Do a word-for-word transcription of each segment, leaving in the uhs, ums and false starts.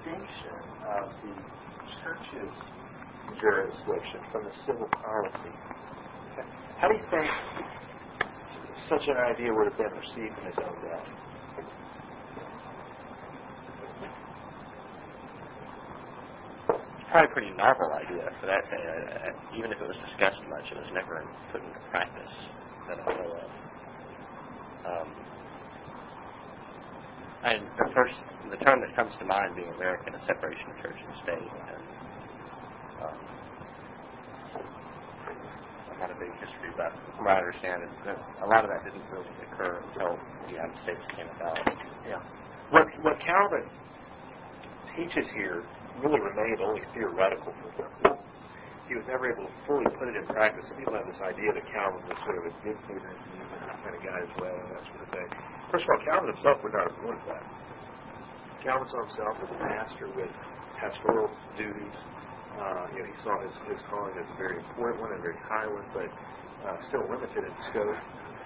distinction of the church's jurisdiction from the civil policy. Okay. How do you think such an idea would have been received in his own day? Probably a pretty novel idea for that thing. Uh, even if it was discussed much, it was never put into practice that I know of. Um, and the first, the term that comes to mind being American is separation of church and state. And um, I've had a big history, but from what I understand, it, that a lot of that didn't really occur until the United States came about. Yeah. What what Calvin teaches here really remained only theoretical for him. He was never able to fully put it in practice. Some people have this idea that Calvin was sort of a dictator and kind of got his way and that sort of thing. First of all, Calvin himself would not have wanted that. Calvin saw himself as a pastor with pastoral duties. Uh, you know, he saw his, his calling as a very important one and a very high one, but uh, still limited in scope.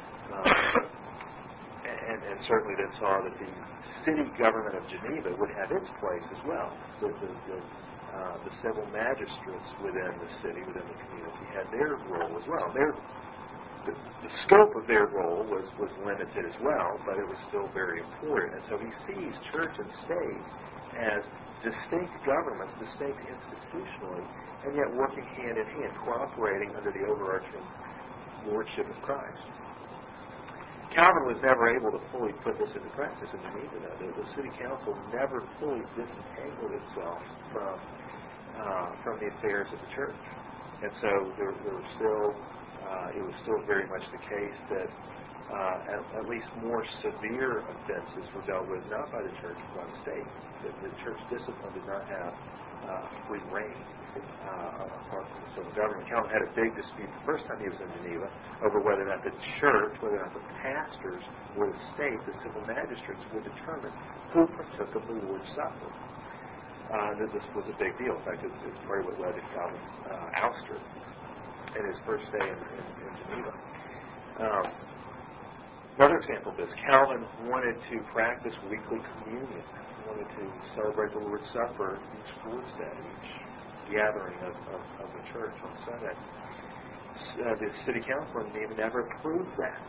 Uh, and, and certainly then saw that the city government of Geneva would have its place as well. The, the, the, uh, the civil magistrates within the city, within the community, had their role as well. Their, the, the scope of their role was, was limited as well, but it was still very important. And so he sees church and state as distinct governments, distinct institutionally, and yet working hand in hand, cooperating under the overarching lordship of Christ. Calvin was never able to fully put this into practice in Geneva. The, the city council never fully disentangled itself from uh, from the affairs of the church, and so there, there was still uh, it was still very much the case that uh, at, at least more severe offenses were dealt with not by the church but by the state. The, the church discipline did not have uh, free reign. Uh, apart from the civil government. Calvin had a big dispute the first time he was in Geneva over whether or not the church, whether or not the pastors or the state, the civil magistrates, would determine who partook of the Lord's Supper. Uh, this was a big deal. In fact, it's, it's part of what led to Calvin's uh, ouster in his first day in, in, in Geneva. Um, another example of this, Calvin wanted to practice weekly communion. He wanted to celebrate the Lord's Supper each Lord's Day, each gathering of, of, of the church on Sunday. Uh, the city council in Geneva never approved that,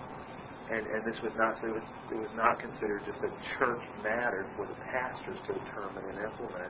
and and this was not so it was, it was not considered just a church matter for the pastors to determine and implement.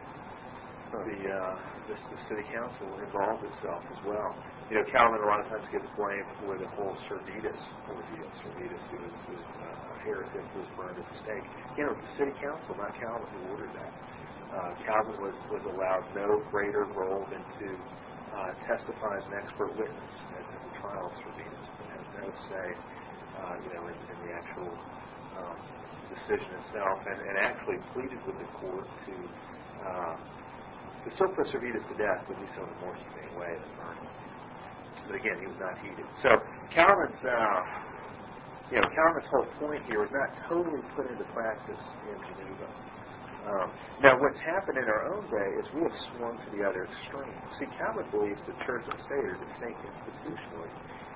The, uh, the the city council involved itself as well. You know, Calvin a lot of times gets blamed for the whole Servetus ordeal. Servetus, who was, was uh, a heretic, who was burned at the stake. You know, the city council, not Calvin, who ordered that. Uh, Calvin was, was allowed no greater role than to uh, testify as an expert witness at, at the trial of Servetus. He had no say, uh, you know, in, in the actual um, decision itself, and, and actually pleaded with the court to uh, to still put Servetus to death, but do so in a more humane way than burning. But again, he was not heeded. So Calvin's, uh, you know, Calvin's whole point here was not totally put into practice in Geneva. Um, now, what's happened in our own day is we have swung to the other extreme. See, Calvin believes the church and state are distinct institutionally,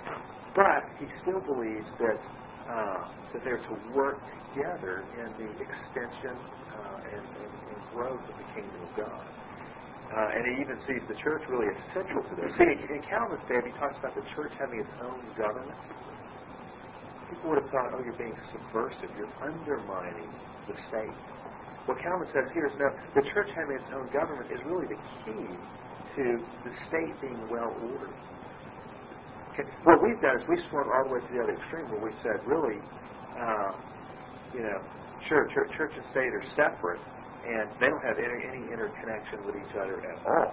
but he still believes that uh, that they're to work together in the extension uh, and, and, and growth of the kingdom of God. Uh, and he even sees the church really essential to this. See, in Calvin's day, he talks about the church having its own government. People would have thought, oh, you're being subversive. You're undermining the state. What Calvin says here is, no, the church having its own government is really the key to the state being well ordered. Okay. What we've done is we've swung all the way to the other extreme where we said, really, uh, you know, sure, church, church and state are separate, and they don't have any, any interconnection with each other at all.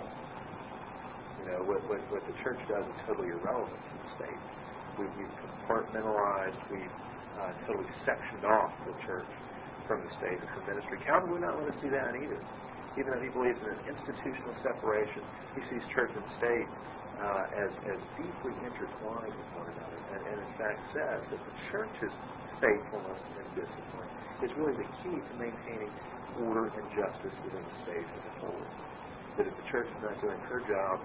You know, what, what, what the church does is totally irrelevant to the state. We've, we've compartmentalized, we've uh, totally sectioned off the church from the state and from ministry. Calvin would not let us do that either. Even though he believes in an institutional separation, he sees church and state uh, as, as deeply intertwined with one another, and, and in fact says that the church's faithfulness and discipline is really the key to maintaining order and justice within the state as a whole. That if the church is not doing her job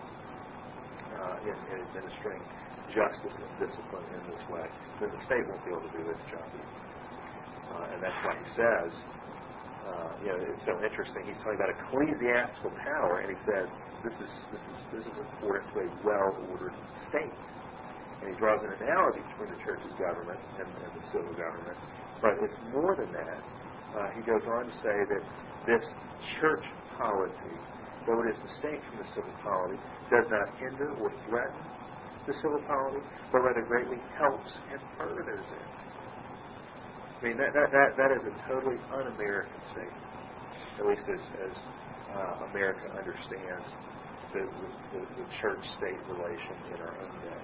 uh, in, in administering justice and discipline in this way, then the state won't be able to do its job either. Uh, and that's why he says, uh, you know, it's so interesting. He's talking about ecclesiastical power, and he says this is this is this is important to a well-ordered state. And he draws an analogy between the church's government and, and the civil government. But it's more than that. Uh, he goes on to say that this church polity, though it is distinct from the civil polity, does not hinder or threaten the civil polity, but rather greatly helps and furthers it. I mean, that that, that, that is a totally un-American statement, at least as, as uh, America understands the, the, the church-state relation in our own day.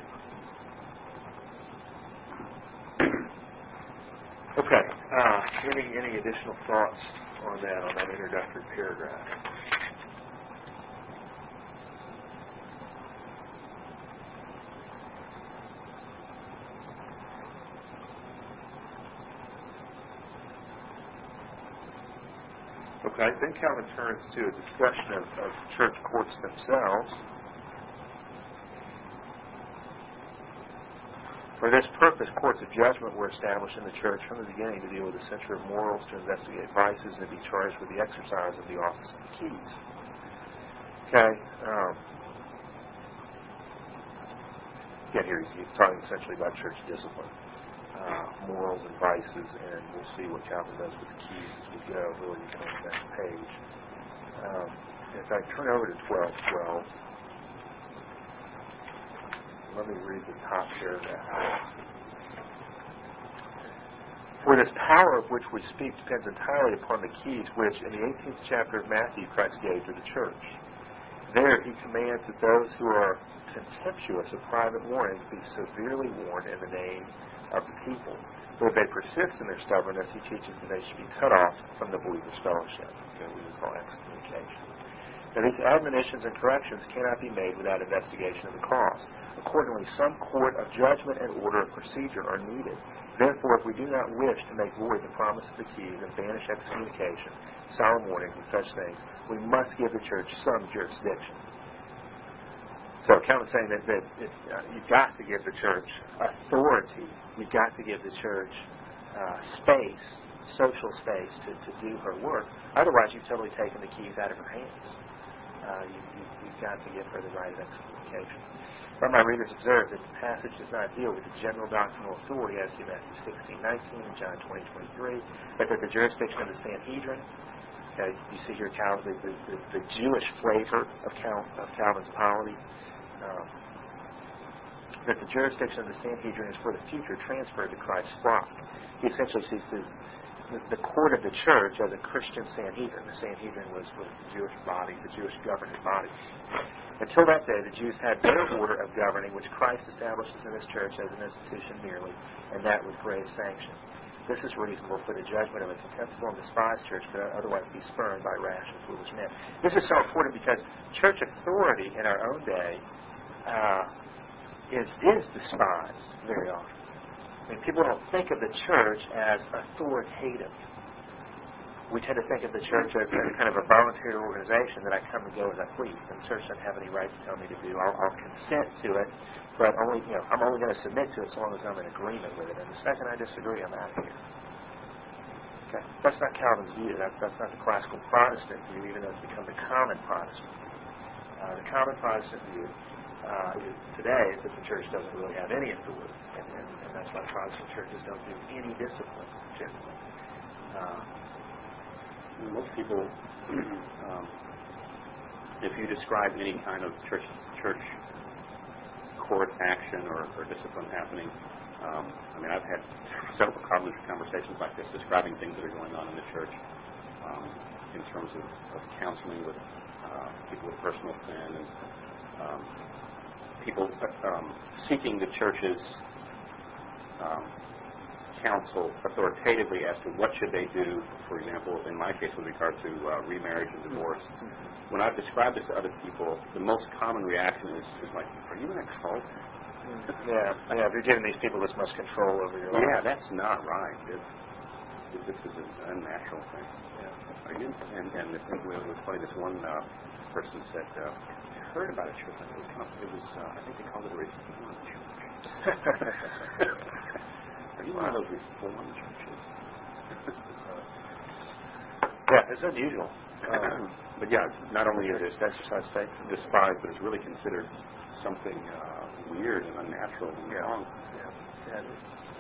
Okay. Uh, any any additional thoughts on that, on that introductory paragraph? Okay. Then Calvin turns to a discussion of, of church courts themselves. For this purpose, courts of judgment were established in the church from the beginning to deal with the censure of morals, to investigate vices, and to be charged with the exercise of the office of the keys. Okay. Um, again, here he's, he's talking essentially about church discipline, uh, morals and vices, and we'll see what Calvin does with the keys as we go. Really, you can on the next page. Um, in fact, turn over to twelve twelve. Let me read the top paragraph. For this power of which we speak depends entirely upon the keys which, in the eighteenth chapter of Matthew, Christ gave to the church. There he commands that those who are contemptuous of private warning be severely warned in the name of the people. But if they persist in their stubbornness, he teaches that they should be cut off from the believer's fellowship. Okay, we would call excommunication. Now, these admonitions and corrections cannot be made without investigation of the cause. Accordingly, some court of judgment and order of procedure are needed. Therefore, if we do not wish to make void the promise of the keys and banish excommunication, solemn warnings, and such things, we must give the church some jurisdiction. So, Calvin's saying that, that it, uh, you've got to give the church authority. You've got to give the church uh, space, social space, to, to do her work. Otherwise, you've totally taken the keys out of her hands. Uh, you, you, you've got to give her the right of excommunication. But my readers observe that the passage does not deal with the general doctrinal authority as in Matthew sixteen nineteen and John twenty twenty-three, but that the jurisdiction of the Sanhedrin, okay, you see here Calvin, the, the, the Jewish flavor of, Cal, of Calvin's polity, um, that the jurisdiction of the Sanhedrin is for the future transferred to Christ's flock. He essentially sees the, the, the court of the church as a Christian Sanhedrin. The Sanhedrin was, was the Jewish body, the Jewish governing body. Until that day, the Jews had their order of governing, which Christ establishes in His church as an institution merely, and that with grave sanction. This is reasonable, for the judgment of a contemptible and despised church could otherwise be spurned by rash and foolish men. This is so important because church authority in our own day uh, is is despised very often. I mean, people don't think of the church as authoritative. We tend to think of the church as a kind of a voluntary organization that I come and go as I please. And the church doesn't have any right to tell me to do. I'll, I'll consent to it, but only you know I'm only going to submit to it so long as I'm in agreement with it. And the second I disagree, I'm out of here. Okay, that's not Calvin's view. That's that's not the classical Protestant view, even though it's become the common Protestant. Uh, the common Protestant view uh, is today is that the church doesn't really have any authority, and, and, and that's why Protestant churches don't do any discipline generally. Uh, Most people, um, if you describe any kind of church church court action or, or discipline happening, um, I mean, I've had several conversations like this describing things that are going on in the church um, in terms of, of counseling with uh, people with personal sin and um, people um, seeking the church's um, counsel authoritatively as to what should they do, for example, in my case with regard to uh, remarriage and divorce. Mm-hmm. When I've described this to other people, the most common reaction is, is like, are you in a cult? Yeah, yeah, if you're giving these people this much control over your life. Yeah, that's not right. It, it, this is an unnatural thing. Yeah. Are you? And, and it, it was funny, this one uh, person said, uh, I heard about a church. It was, kind of, it was uh, I think they called it a reformed church. Are you one of those reformed churches? Yeah, it's unusual. Uh, but yeah, not only is it exercise faith despised, but it's really considered something uh, weird and unnatural and Yeah. wrong. Yeah. Yeah, it is.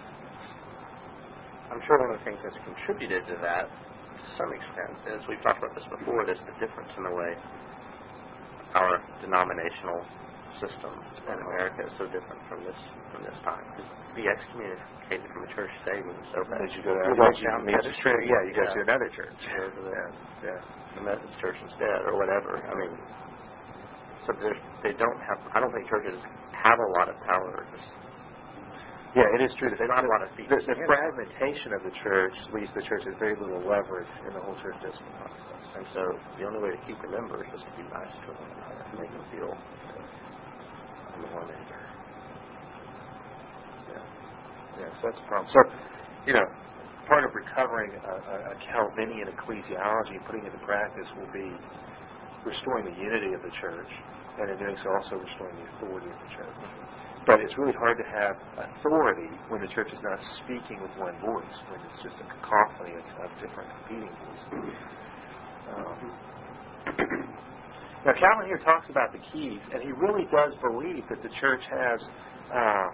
I'm sure one of the things that's contributed to that, to some extent, is we've talked about this before. There's the difference in the way our denominational system in America is so different from this from this time. Because to be excommunicated from a church today means so bad. As you go to you other walk down the churches. other street. Yeah, you go yeah. to another church. You go to the, Yeah. Yeah. the Methodist church instead, or whatever. I mean, so there's, they don't have. I don't think churches have a lot of power. Just, Yeah, it is true that There's not a lot of feet. the, the fragmentation of the church leaves the church with very little leverage in the whole church discipline process. and so the only way to keep the members is to be nice to one another, to make them feel on the one end. Yeah, yeah, so that's a problem. So, you know, part of recovering a, a, a Calvinian ecclesiology and putting it into practice will be restoring the unity of the church, and in doing so also restoring the authority of the church. But it's really hard to have authority when the church is not speaking with one voice, when it's just a cacophony of, of different competing voices. Um, now, Calvin here talks about the keys, and he really does believe that the church has uh,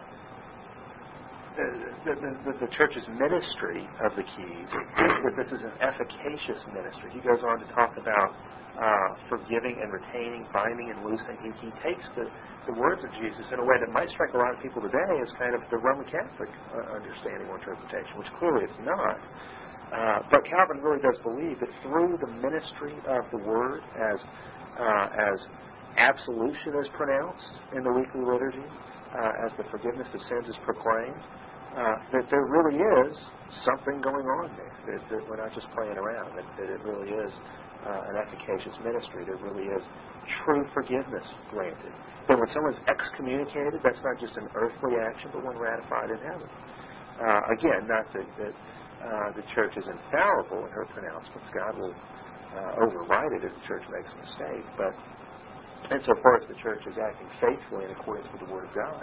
the, the, the, the church's ministry of the keys, that this is an efficacious ministry. He goes on to talk about uh, forgiving and retaining, binding and loosing. He, he takes the, the words of Jesus in a way that might strike a lot of people today as kind of the Roman Catholic uh, understanding or interpretation, which clearly it's not. Uh, but Calvin really does believe that through the ministry of the Word, as uh, as absolution is pronounced in the weekly liturgy, uh, as the forgiveness of sins is proclaimed, uh, that there really is something going on there. That, that we're not just playing around. That, that it really is uh, an efficacious ministry. There really is true forgiveness granted. That when someone's excommunicated, that's not just an earthly action, but one ratified in heaven. Uh, again, not that, that uh, the church is infallible in her pronouncements. God will uh, override it if the church makes a mistake. But insofar as the church is acting faithfully in accordance with the Word of God,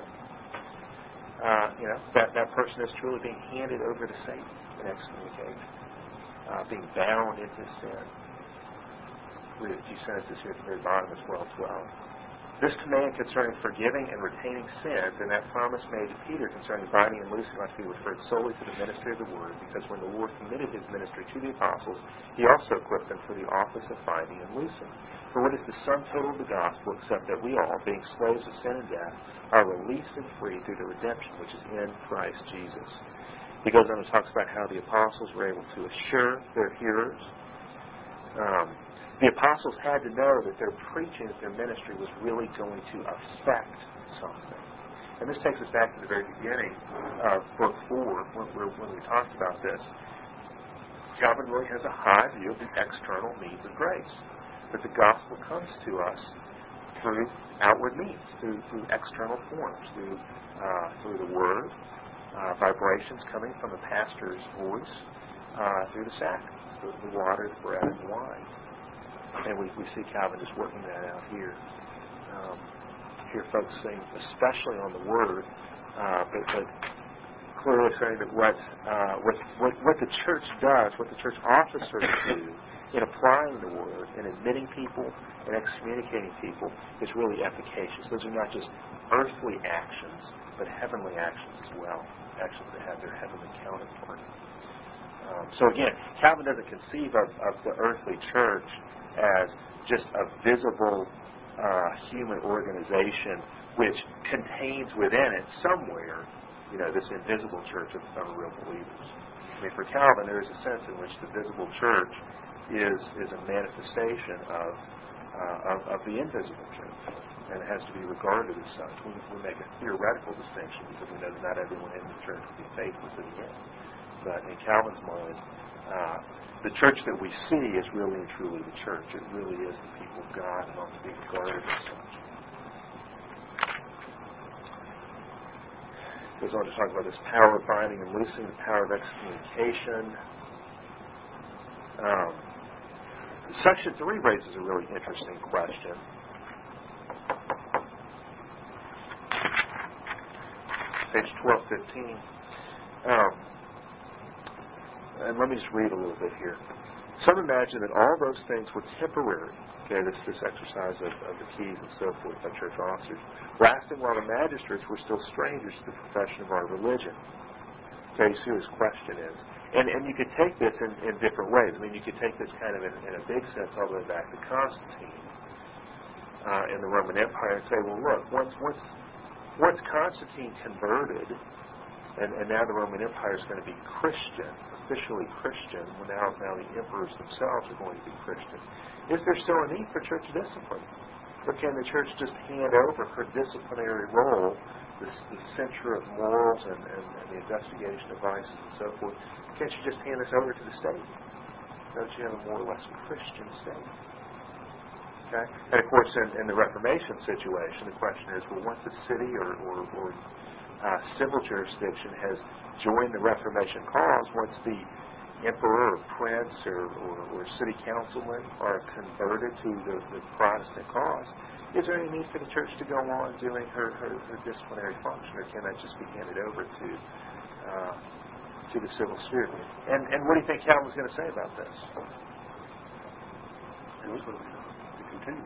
uh, you know, that, that person is truly being handed over to Satan in excommunication, uh, being bound into sin. We have a few sentences here at the very bottom of twelve twelve. This command concerning forgiving and retaining sins, and that promise made to Peter concerning binding and loosing, must be referred solely to the ministry of the Word, because when the Lord committed His ministry to the apostles, He also equipped them for the office of binding and loosing. For what is the sum total of the gospel, except that we all, being slaves of sin and death, are released and free through the redemption which is in Christ Jesus. He goes on and talks about how the apostles were able to assure their hearers. Um, The apostles had to know that their preaching, that their ministry was really going to affect something. And this takes us back to the very beginning of Book four, when, when we talked about this. Calvin really has a high view of the external means of grace. That the gospel comes to us through outward means, through, through external forms, through, uh, through the Word, uh, vibrations coming from the pastor's voice, uh, through the sacraments, the, the water, the bread, and the wine. And we, we see Calvin just working that out here. Um, here focusing especially on the Word, uh, but, but clearly saying that what, uh, what, what, what the church does, what the church officers do in applying the Word, in admitting people, and excommunicating people, is really efficacious. Those are not just earthly actions, but heavenly actions as well, actions that have their heavenly counterpart. Um, so again, Calvin doesn't conceive of, of the earthly church as just a visible uh, human organization which contains within it somewhere, you know, this invisible church of, of real believers. I mean, for Calvin, there is a sense in which the visible church is is a manifestation of uh, of, of the invisible church, and it has to be regarded as such. We, we make a theoretical distinction because we know that not everyone in the church will be faithful to the end. But in Calvin's mind, uh, the church that we see is really and truly the church. It really is the people of God and ought to be regarded as such. Goes on to talk about this power of binding and loosing, the power of excommunication. Um, section three raises a really interesting question. Page twelve fifteen. Um, And let me just read a little bit here. Some imagine that all those things were temporary. Okay, this this exercise of, of the keys and so forth by church officers, lasting while the magistrates were still strangers to the profession of our religion. Okay, you see what his question is. And and you could take this in, in different ways. I mean, you could take this kind of in, in a big sense all the way back to Constantine uh, in the Roman Empire and say, well, look, once once once Constantine converted, and, and now the Roman Empire is going to be Christian, officially Christian, well, now, now the emperors themselves are going to be Christian. Is there still a need for church discipline? Or can the church just hand over her disciplinary role, the, the censure of morals and, and, and the investigation of vices and so forth, can't you just hand this over to the state? Don't you have a more or less Christian state? Okay? And of course, in, in the Reformation situation, the question is, well, once the city or, or, or uh, civil jurisdiction has joined the Reformation cause, once the emperor or prince or, or, or city councilman are converted to the, the Protestant cause, is there any need for the church to go on doing her, her, her disciplinary function, or can that just be handed over to uh, to the civil sphere? And and what do you think Calvin's going to say about this? To continue.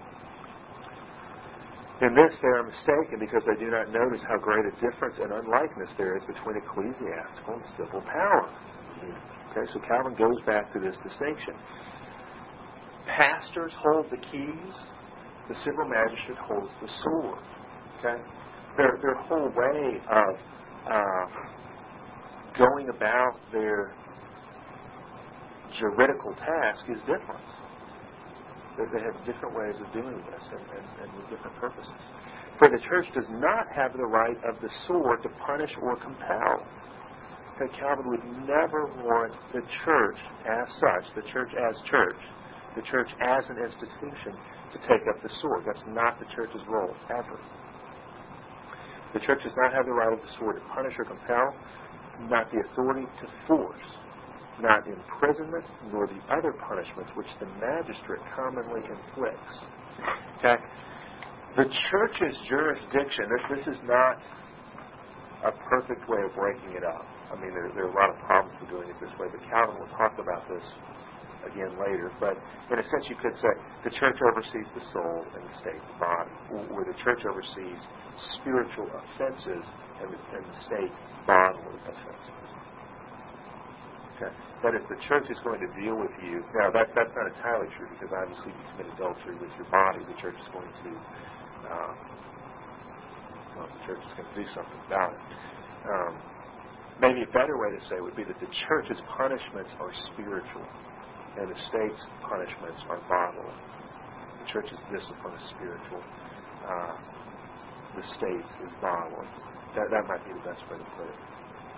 In this they are mistaken because they do not notice how great a difference and unlikeness there is between ecclesiastical and civil power. Okay, so Calvin goes back to this distinction. Pastors hold the keys, the civil magistrate holds the sword. Okay, their their whole way of uh, going about their juridical task is different. They have different ways of doing this and, and, and with different purposes. For the church does not have the right of the sword to punish or compel. Okay, Calvin would never want the church as such, the church as church, the church as an institution, to take up the sword. That's not the church's role, ever. The church does not have the right of the sword to punish or compel, not the authority to force, not imprisonment, nor the other punishments which the magistrate commonly inflicts. Okay? The church's jurisdiction, this, this is not a perfect way of breaking it up. I mean, there, there are a lot of problems with doing it this way, but Calvin will talk about this again later. But in a sense, you could say the church oversees the soul and the state, the body, where the church oversees spiritual offenses and the, and the state bodily offenses. Okay. That if the church is going to deal with you, now that that's not entirely true, because obviously if you commit adultery with your body, the church is going to, uh, well, the church is going to do something about it. Um, maybe a better way to say would be that the church's punishments are spiritual, and the state's punishments are bodily. The church's discipline is spiritual. Uh, the state's is bodily. That that might be the best way to put it.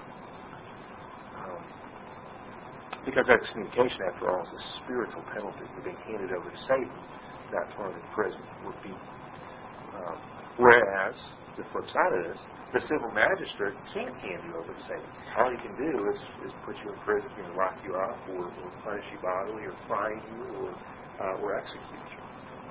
Um, Because excommunication, after all, is a spiritual penalty for being handed over to Satan, not thrown in prison or beaten. Um, whereas, the flip side of this, the civil magistrate can't hand you over to Satan. All he can do is, is put you in prison, you know, lock you up, or, or punish you bodily, or fine you, or uh, or execute you.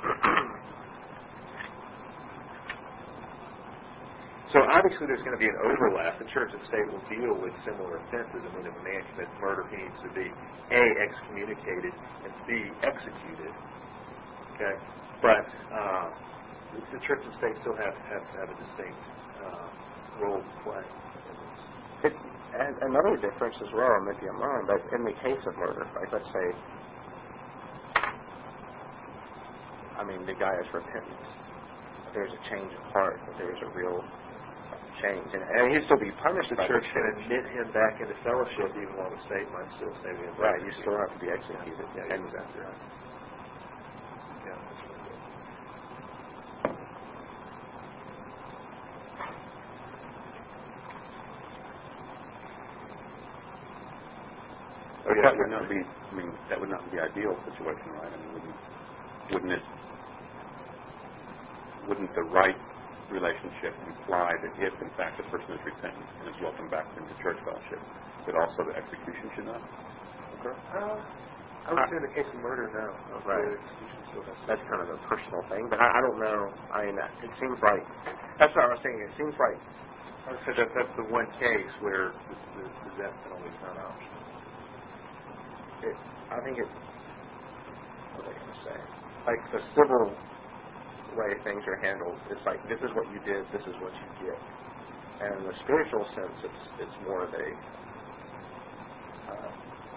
So obviously there's going to be an overlap. The church and state will deal with similar offenses. I mean, if a man commits murder, he needs to be A, excommunicated, and B, executed. Okay? But uh, the church and state still have, have to have a distinct uh, role to play. It, and another difference as well, maybe I'm wrong, but in the case of murder, like let's say, I mean, the guy is repentant. There's a change of heart. There's a real change. And, and he'd still be punished. The by church the can admit him back into fellowship, even while the state might still say we have right. You still have to be executed. Yeah, and exactly right. Yeah, that's really good. Oh, yeah, that would not be. I mean, that would not be the ideal situation, right? I mean, wouldn't, wouldn't it? Wouldn't the right relationship imply that if, in fact, the person is repentant and is welcomed back into church fellowship, that also the execution should not occur? Uh, I would say in the case of murder, no. Right. The execution still has to that's kind of a personal thing, but I, I don't know. I mean, that, it seems like that's what I was saying. It seems like I would say that that's the one case where the, the, the death penalty is not optional. it, I think it what are they going to say? Like the civil way things are handled, it's like, this is what you did, this is what you get. And in the spiritual sense, it's it's more of a, uh,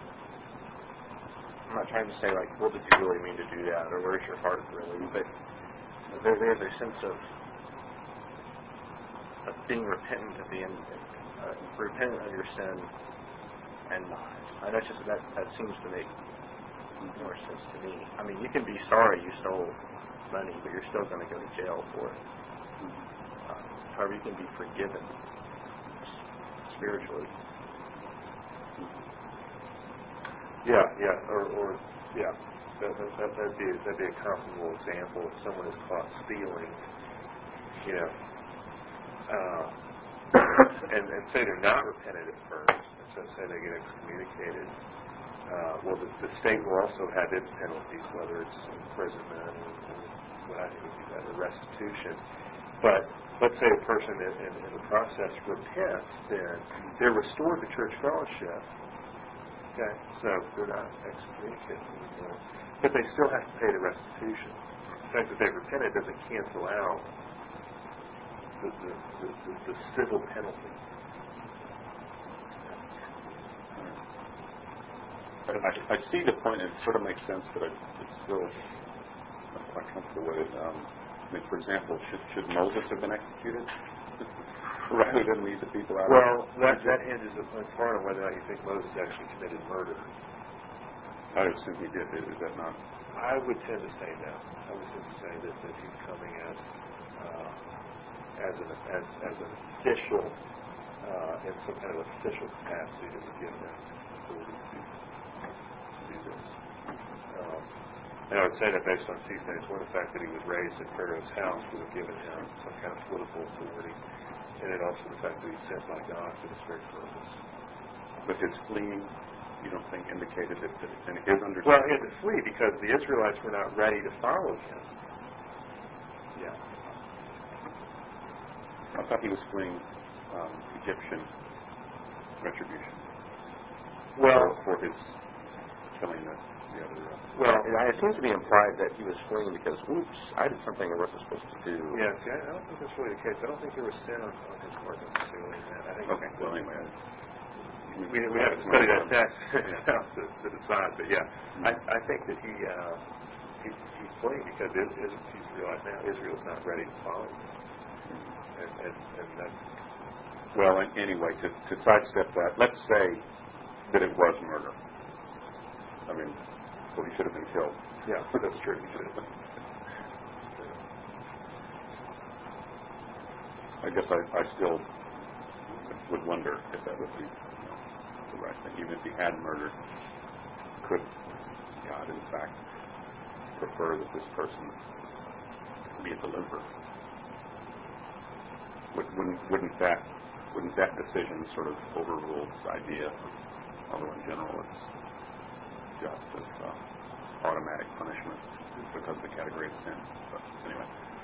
I'm not trying to say like, well, did you really mean to do that, or where's your heart really? But there, there's a sense of, of being repentant of the end, uh, repentant of your sin and not. I know it's just that that seems to make more sense to me. I mean, you can be sorry you stole money, but you're still going to go to jail for it. Uh, however, you can be forgiven spiritually. Yeah, yeah, or, or yeah, that, that, that, that'd be that'd be a comparable example. If someone is caught stealing, you know, uh, and and say they're not repentant at first, and so say they get excommunicated. Uh, well, the, the state will also have its penalties, whether it's imprisonment or, or what I think would be that, or restitution. But let's say a person in, in, in the process repents, then they're restored to church fellowship. Okay, so they're not excommunicated anymore, but they still have to pay the restitution. The fact that they've repented doesn't cancel out the the, the, the, the civil penalty. I, I see the point, and it sort of makes sense, but I, it's still not quite comfortable with it. Um, I mean, for example, should, should Moses have been executed rather than lead the people out? Well, of that that hinges upon part on whether or not you think Moses actually committed murder. I would assume he did. Is that not? I would tend to say no. I would tend to say that, that he's coming as uh, as an as, as an official uh, in some kind of official capacity that would give them authority to do this. Um, and I would say that based on two things. One, the fact that he was raised in Pharaoh's house would have given him some kind of political authority, and then also the fact that he's sent by God for this very purpose. But his fleeing, you don't think, indicated that, that in his understanding? Well, he had to flee because the Israelites were not ready to follow him. Yeah. I thought he was fleeing um, Egyptian retribution. Well, for, for his killing the, the other. Uh, Well, it seems to be implied that he was fleeing because, oops, I did something I wasn't supposed to do. yeah, see, I I don't think that's really the case. I don't think there was sin on, on his part necessarily in that. I think okay, well, anyway. I, we, we haven't studied that text to, to decide, but yeah, I, I think that he, uh, he he's fleeing because it, it, he's realized now Israel's not ready to follow him. And, and, and that, well, anyway, to, to sidestep that, let's say that it was murder. I mean, so he should have been killed. yeah, that's true. He should have. I guess I, I still would wonder if that would be you know, the right thing. Even if he had murdered, could God, in fact, prefer that this person be a deliverer? Would, wouldn't, wouldn't that wouldn't that decision sort of overrule this idea, although in general it's just as uh, automatic punishment because of the category of sin. But anyway.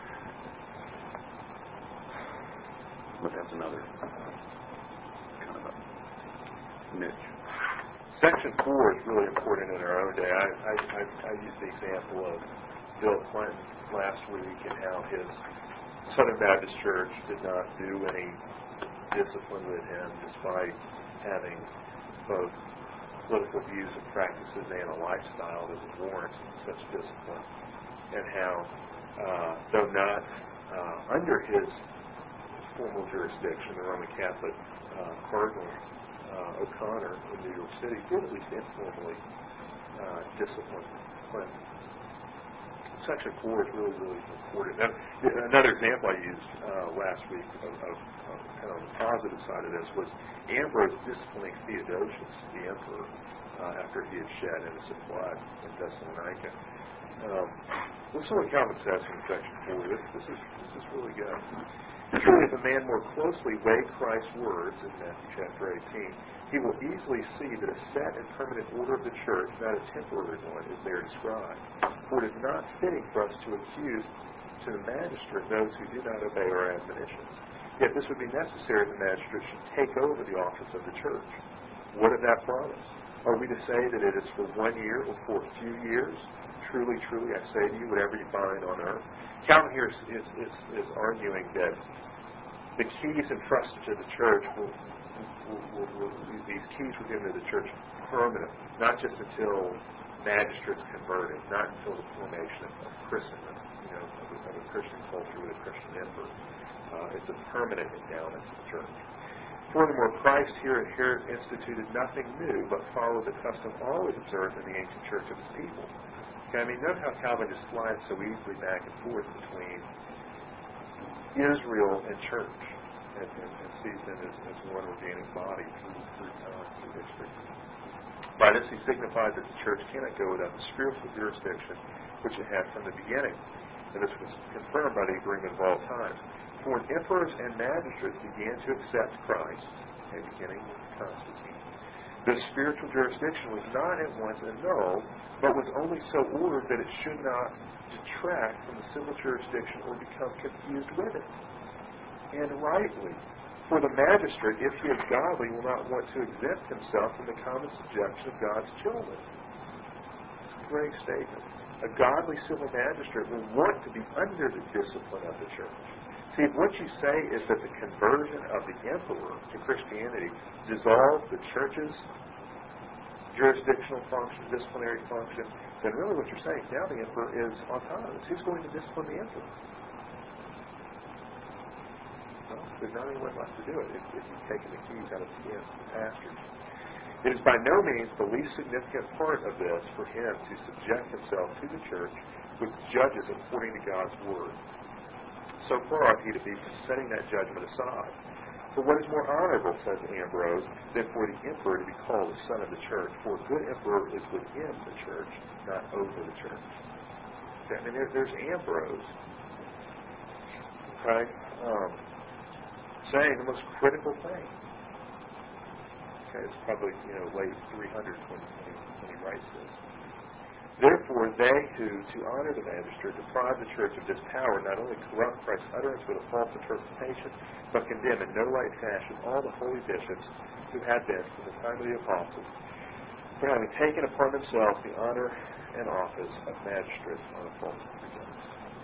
But that's another kind of a niche. Section four is really important in our own day. I, I, I, I used the example of Bill Clinton last week and how his Southern Baptist Church did not do any discipline with him despite having both political views and practices and a lifestyle that would warrant such discipline. And how, uh, though not uh, under his formal jurisdiction, the Roman Catholic uh, Cardinal uh, O'Connor in New York City did at least informally uh, discipline Clinton. Section four is really, really important. Now, another example I used uh, last week of, of, of kind of the positive side of this was Ambrose disciplining Theodosius, the emperor, uh, after he had shed innocent blood in Thessalonica. Um, listen to what Calvin says in section four. This, this is this is really good. Truly, if a man more closely weigh Christ's words in Matthew chapter eighteen, he will easily see that a set and permanent order of the church, not a temporary one, is there described. For it is not fitting for us to accuse to the magistrate those who do not obey our admonitions. Yet this would be necessary if the magistrate should take over the office of the church. What of that promise? Are we to say that it is for one year or for a few years? Truly, truly, I say to you, whatever you bind on earth. Calvin here is, is, is, is arguing that the keys entrusted to the church, will, will, will, will, these keys were given to the church permanently, not just until magistrates converted, not until the formation of Christendom, you know, of a, of a Christian culture with a Christian emperor. Uh, it's a permanent endowment to the church. Furthermore, Christ here and here instituted nothing new, but followed the custom always observed in the ancient church of his people. Okay, I mean, note how Calvin just slides so easily back and forth between Israel and church, and, and, and sees them as, as one organic body through, through time, through history. By this he signified that the church cannot go without the spiritual jurisdiction which it had from the beginning, and this was confirmed by the agreement of all times. For when emperors and magistrates began to accept Christ, and beginning with Constantine, the spiritual jurisdiction was not at once annulled, but was only so ordered that it should not detract from the civil jurisdiction or become confused with it. And rightly, for the magistrate, if he is godly, will not want to exempt himself from the common subjection of God's children. It's a great statement. A godly civil magistrate will want to be under the discipline of the church. See, if what you say is that the conversion of the emperor to Christianity dissolved the church's jurisdictional function, disciplinary function, then really what you're saying is now the emperor is autonomous. Who's going to discipline the emperor? Well, there's not anyone left to do it if, if you've taken the keys out of the hands of the pastors. It is by no means the least significant part of this for him to subject himself to the church with judges according to God's word. So far ought he to be from setting that judgment aside. For what is more honorable, says Ambrose, than for the emperor to be called the son of the church? For a good emperor is within the church, not over the church. Okay, I mean, there, there's Ambrose, okay, um, saying the most critical thing. Okay, it's probably, you know, late three hundreds when, when, he, when he writes this. Therefore, they who, to honor the magistrate, deprive the church of this power, not only corrupt Christ's utterance with a false interpretation, but condemn in no light fashion all the holy bishops who had been, from the time of the apostles, for having taken upon themselves the honor and office of magistrate on a false pretense.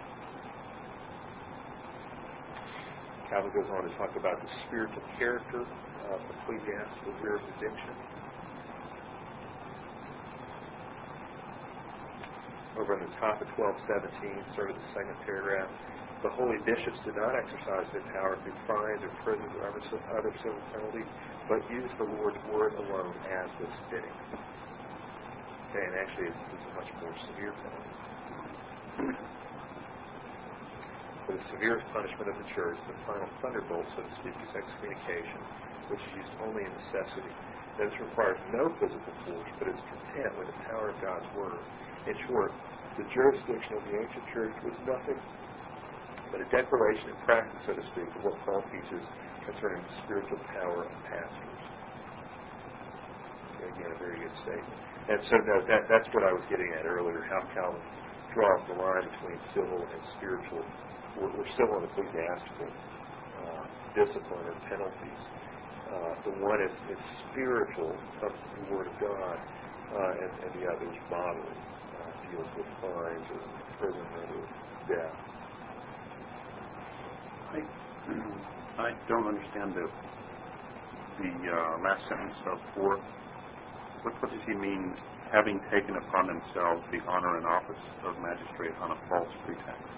Calvin goes on to talk about the spiritual character of ecclesiastical jurisdiction. Over on the top of twelve seventeen, sort of the second paragraph, the holy bishops did not exercise their power through fines or prisons or other, other civil penalties, but used the Lord's word alone as was fitting. Okay, and actually it's, it's a much more severe penalty. For the severest punishment of the church, the final thunderbolt, so to speak, is excommunication, which is used only in necessity. This requires no physical force, but is content with the power of God's word. In short, the jurisdiction of the ancient church was nothing but a declaration in practice, so to speak, of what Paul teaches concerning the spiritual power of pastors. Okay, again, a very good statement. And so no, that, that's what I was getting at earlier, how Calvin draws the line between civil and spiritual, or, or civil and ecclesiastical uh, discipline or penalties. Uh, the one is, is spiritual, comes from the Word of God, uh, and, and the other is bodily. Deals with fines or imprisonment or death. I I don't understand the the uh, last sentence of four. What, what does he mean, having taken upon themselves the honor and office of magistrate on a false pretext?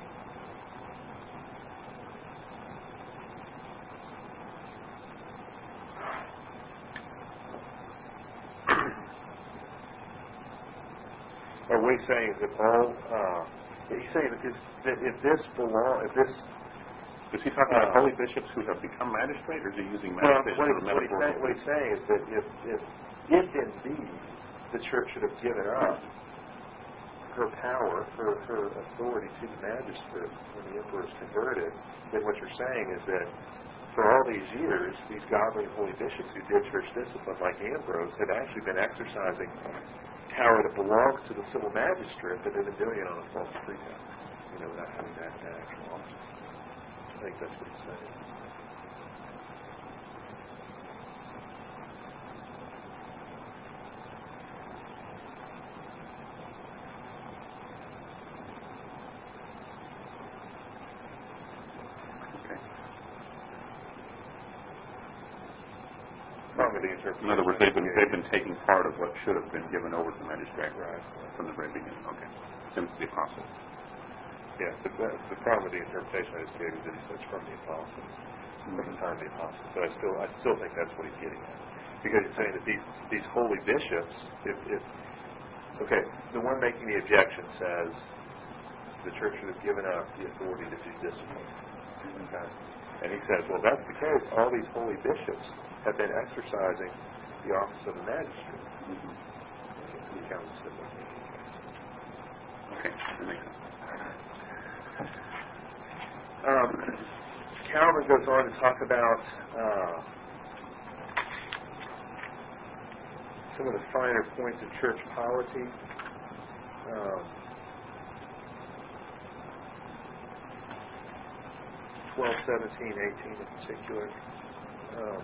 Or what he's saying is that all, uh, he's saying that, this, that if this belong, if this... Is he talking uh, about holy bishops who have become magistrate, or is he using well, magistrate what, as a he, what, he's saying, metaphor? what he's saying is that if, if, if indeed the church should have given up her power, her, her authority to the magistrate when the emperor is converted, then what you're saying is that for all these years, these godly and holy bishops who did church discipline, like Ambrose, have actually been exercising power that belongs to the civil magistrate, but they've been doing it on a false pretext, you know, without having that, that actual office. I think that's what he's saying. the interpretation. In other words, they've been they've been taking part of what should have been given over to the magistrate Right. from the very beginning. Okay, since the apostle. Yeah, the, the problem with the interpretation I just gave is that he says from the apostles, from the time of the apostles. But I still, I still think that's what he's getting at, because he's saying that these these holy bishops, if, if okay, the one making the objection says the church should have given up the authority to do discipline. Okay, and he says, well, that's the case. All these holy bishops have been exercising the office of a magistrate. Mm-hmm. The accountants said that. Okay, that makes sense. Um, Calvin goes on to talk about uh, some of the finer points of church polity. Um, twelve, seventeen, eighteen in particular. Um,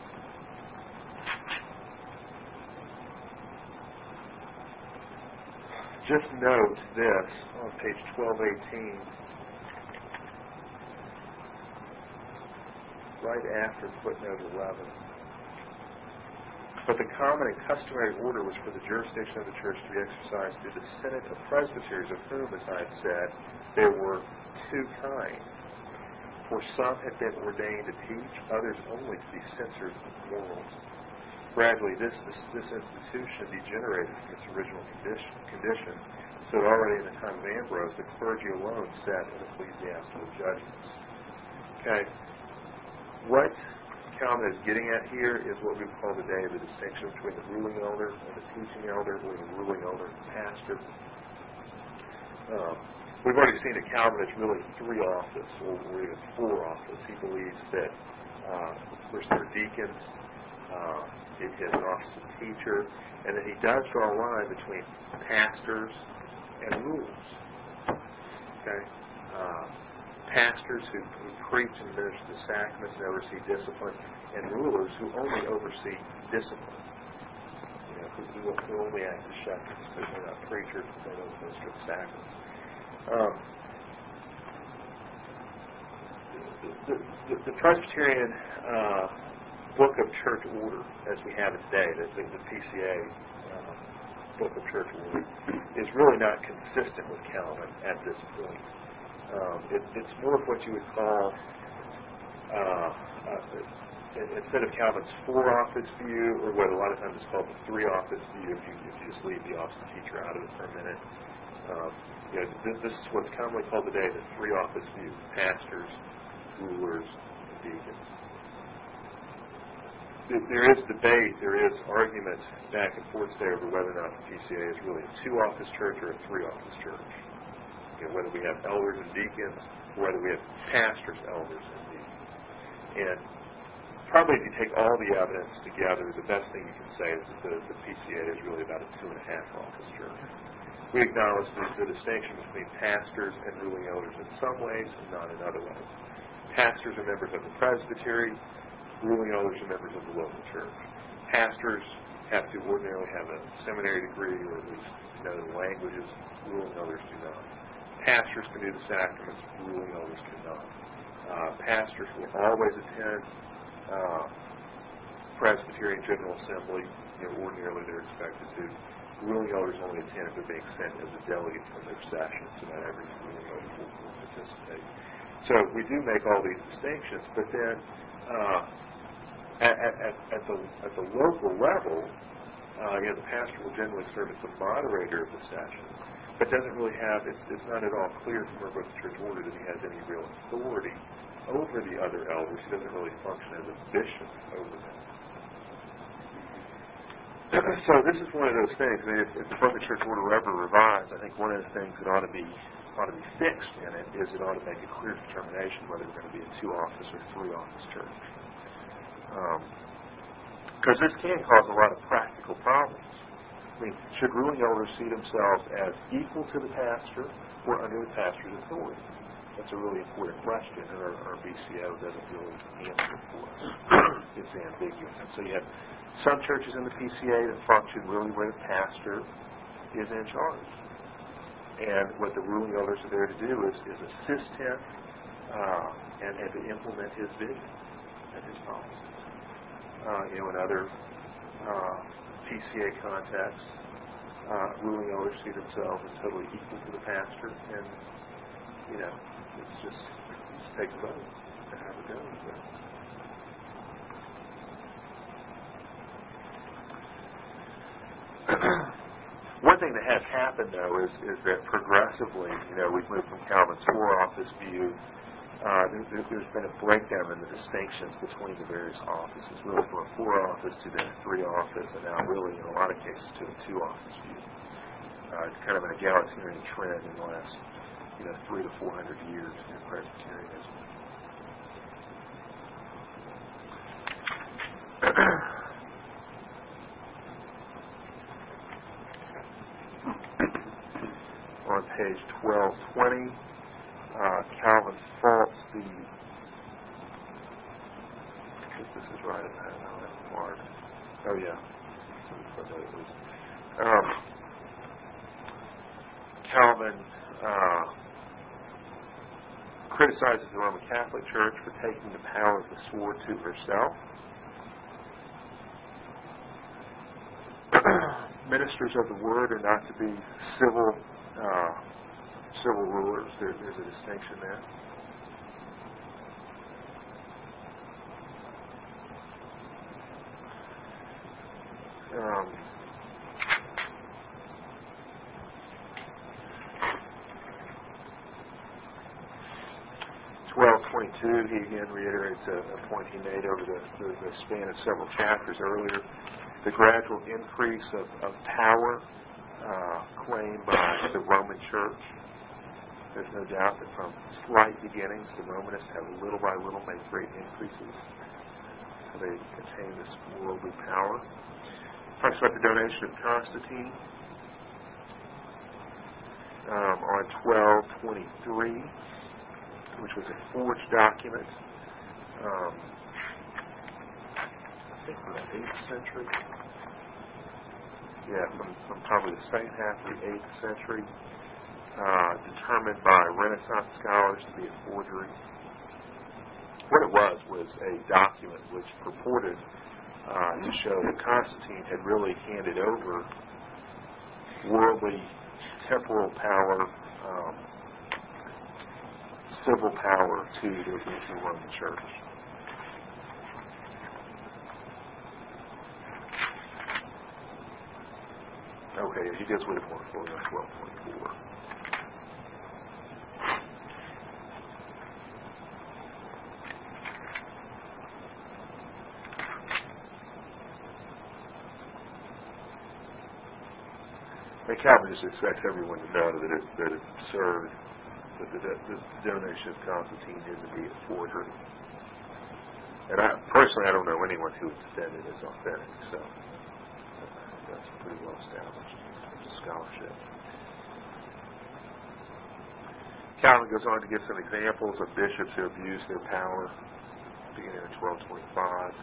just note this on page twelve eighteen. Right after footnote eleven. But the common and customary order was for the jurisdiction of the church to be exercised through the Senate of Presbyteries, of whom, as I have said, there were two kinds. For some had been ordained to teach, others only to be censors of morals. Gradually, this, this, this institution degenerated from its original condition, condition, so that already in the time of Ambrose, the clergy alone sat in ecclesiastical judgments. Okay. What Calvin is getting at here is what we call today the distinction between the ruling elder and the teaching elder, or the ruling elder and the pastor. Um, we've already seen that Calvin is really three office, or, or even four office. He believes that uh, first there are deacons, uh, he has an office of teacher, and then he does draw a line between pastors and rulers. Okay. Uh, Pastors who, who preach and minister the sacraments and oversee discipline, and rulers who only oversee discipline. You know, who, who, who only act as shepherds, but they're not preachers, they don't minister the sacraments. Um, the, the, the Presbyterian uh, Book of Church Order, as we have it today, the, the, the P C A uh, Book of Church Order, is really not consistent with Calvin at this point. Um, it, it's more of what you would call, uh, uh, instead of Calvin's four-office view, or what a lot of times is called the three-office view, if you, if you just leave the office of teacher out of it for a minute. Um, you know, this, this is what's commonly called today the three-office view: pastors, rulers, and deacons. There is debate, there is argument back and forth today over whether or not the P C A is really a two-office church or a three-office church. Whether we have elders and deacons, or whether we have pastors, elders, and deacons. And probably if you take all the evidence together, the best thing you can say is that the, the P C A is really about a two and a half office church. We acknowledge the, the distinction between pastors and ruling elders in some ways and not in other ways. Pastors are members of the presbytery, ruling elders are members of the local church. Pastors have to ordinarily have a seminary degree, or at least know the languages. Ruling elders do not. Pastors can do the sacraments, ruling elders cannot. Uh, pastors will always attend uh, Presbyterian General Assembly. You know, ordinarily they're expected to. Ruling elders only attend if they're being sent as a delegate from their session, so not every ruling elder will, will participate. So we do make all these distinctions, but then uh, at, at, at, the, at the local level, uh, you know, the pastor will generally serve as the moderator of the session, but doesn't really have, it's, it's not at all clear from our book of church order that he has any real authority over the other elders. He doesn't really function as a bishop over them. So this is one of those things. I mean, if, if the book of church order were ever revised, I think one of the things that ought to be ought to be fixed in it is it ought to make a clear determination whether we're going to be a two-office or three-office church. Because um, this can cause a lot of practical problems. I mean, should ruling elders see themselves as equal to the pastor or under the pastor's authority? That's a really important question, and our, our B C O doesn't really answer for us. It's ambiguous. And so you have some churches in the P C A that function really where the pastor is in charge. And what the ruling elders are there to do is, is assist him uh, and, and to implement his vision and his policies. uh, you know, in other uh, P C A contexts, uh, ruling elders see themselves as totally equal to the pastor, and you know, it's just, just take a vote and have it goes. So. One thing that has happened, though, is, is that progressively, you know, we've moved from Calvin's four-office view. Uh, there, there's been a breakdown in the distinctions between the various offices, really from a four-office to then a three-office, and now really, in a lot of cases, to a two-office view. Uh, it's kind of an egalitarian trend in the last, you know, three to four hundred years in Presbyterianism. On page twelve twenty, uh, Calvin faults the, I think this is right, I don't know that part. Oh yeah, um, Calvin uh, criticizes the Roman Catholic Church for taking the power of the sword to herself. Ministers of the word are not to be civil Uh, civil rulers. There, there's a distinction there. Um, twelve twenty-two, he again reiterates a, a point he made over the, the, the span of several chapters earlier. The gradual increase of, of power Uh, claimed by the Roman Church. There's no doubt that from slight beginnings, the Romanists have little by little made great increases. So they attain this worldly power. Talks about the donation of Constantine um, on twelve twenty-three, which was a forged document. Um, I think from the eighth century. Yeah, from, from probably the second half of the eighth century, uh, determined by Renaissance scholars to be a forgery. What it was was a document which purported uh, to show that Constantine had really handed over worldly, temporal power, um, civil power to the, the Roman Church. Okay, he gets with it more fully on twelve twenty-four. And Calvin just expects everyone to know that, it, that it's absurd that the, the donation of Constantine is indeed a forgery. And I, personally, I don't know anyone who would defend it as authentic, so that's pretty well established as a scholarship. Calvin goes on to give some examples of bishops who have used their power, beginning in twelve twenty-five.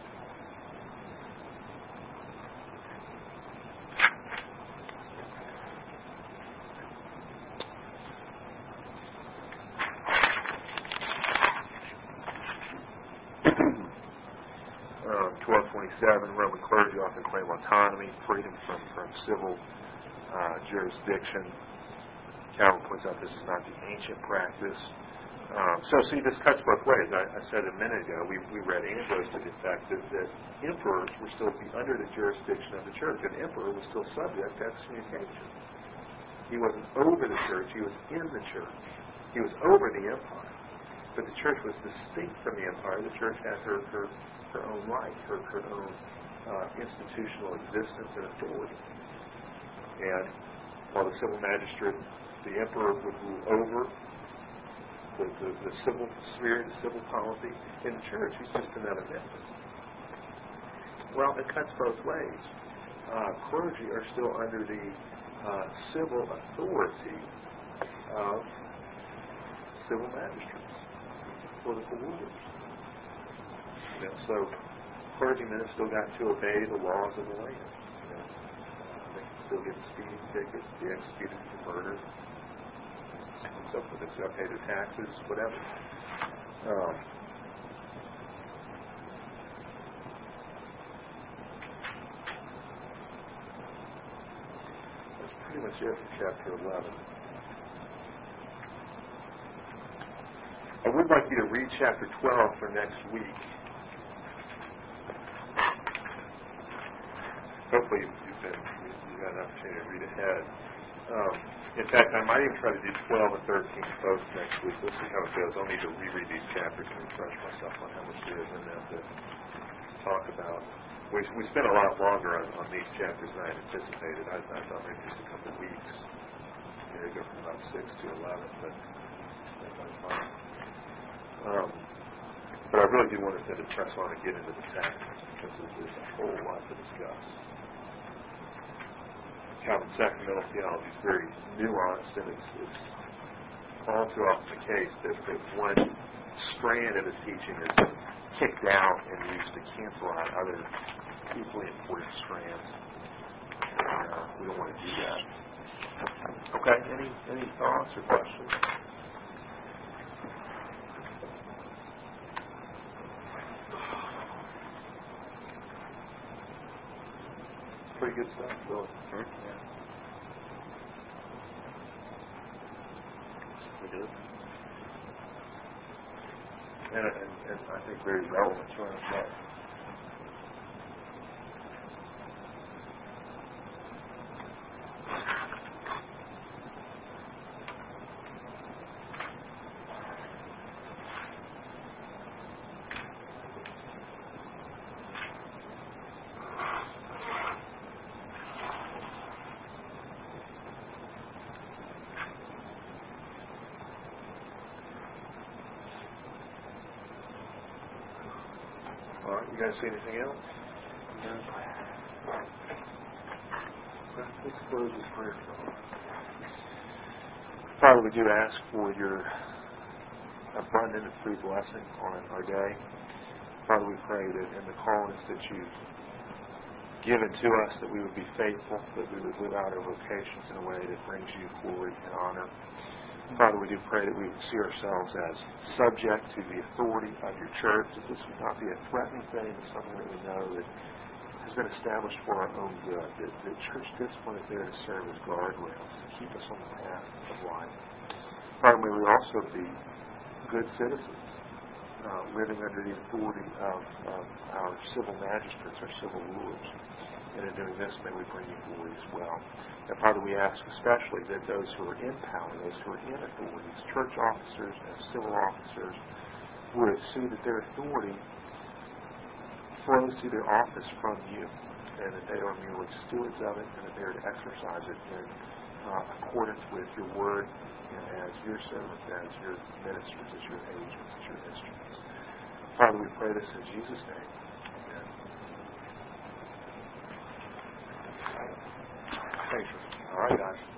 twelve twenty-seven, Roman clergy often claim autonomy, freedom from, from civil uh, jurisdiction. Calvin points out this is not the ancient practice. Um, so, see, this cuts both ways. I, I said a minute ago, we, we read Ambrose to the fact that, that emperors were still under the jurisdiction of the church. An emperor was still subject to excommunication. He wasn't over the church, he was in the church. He was over the empire. But the church was distinct from the empire. The church had her, her her own life, her, her own uh, institutional existence and authority. And while the civil magistrate, the emperor, would rule over the, the, the civil sphere, the civil polity, in the church, he's just another member. Well, it cuts both ways. Uh, clergy are still under the uh, civil authority of civil magistrates, political rulers. You know, so clergymen have still got to obey the laws of the land. You know, uh, they can still get speeding tickets, be executed for murder, and so forth. They still pay their taxes, whatever. Um, pretty much it for chapter eleven. I would like you to read chapter twelve for next week. Hopefully you've been you've got an opportunity to read ahead. Um, in fact, I might even try to do twelve and thirteen both next week. We'll see how it goes. I'll need to reread these chapters and refresh myself on how much it is and then to talk about. We, we spent a lot longer on, on these chapters than I anticipated. I, I thought maybe just a couple of weeks. You know, go from about six to eleven, but that's not fine. Um, but I really do want to, to press on and get into the text because there's a whole lot to discuss. Calvin's sacramental theology is very nuanced, and it's, it's all too often the case that, that one strand of his teaching is kicked out and used to cancel out other equally important strands. And, uh, we don't want to do that. Okay, any any thoughts or questions? Pretty good stuff, really. Hmm? Yeah. We do. And, and, and I think very relevant to our day. All right, you guys see anything else? No. Let's close with prayer. Father, we do ask for your abundant and free blessing on our day. Father, we pray that in the callings that you've given to us, that we would be faithful, that we would live out our vocations in a way that brings you glory and honor. Father, we do pray that we would see ourselves as subject to the authority of your church, that this would not be a threatening thing, but something that we know that has been established for our own good, that, that church discipline is there to serve as guardrails, to keep us on the path of life. Father, may we also be good citizens, uh, living under the authority of, of our civil magistrates, our civil rulers. And in doing this, may we bring you glory as well. And Father, we ask especially that those who are in power, those who are in authorities, church officers and civil officers, would see that their authority flows to their office from you, and that they are merely stewards of it, and that they are to exercise it in uh, accordance with your word, and as your servants, as your ministers, as your agents, as your instruments. Father, we pray this in Jesus' name. Amen. Thanks. All right, guys.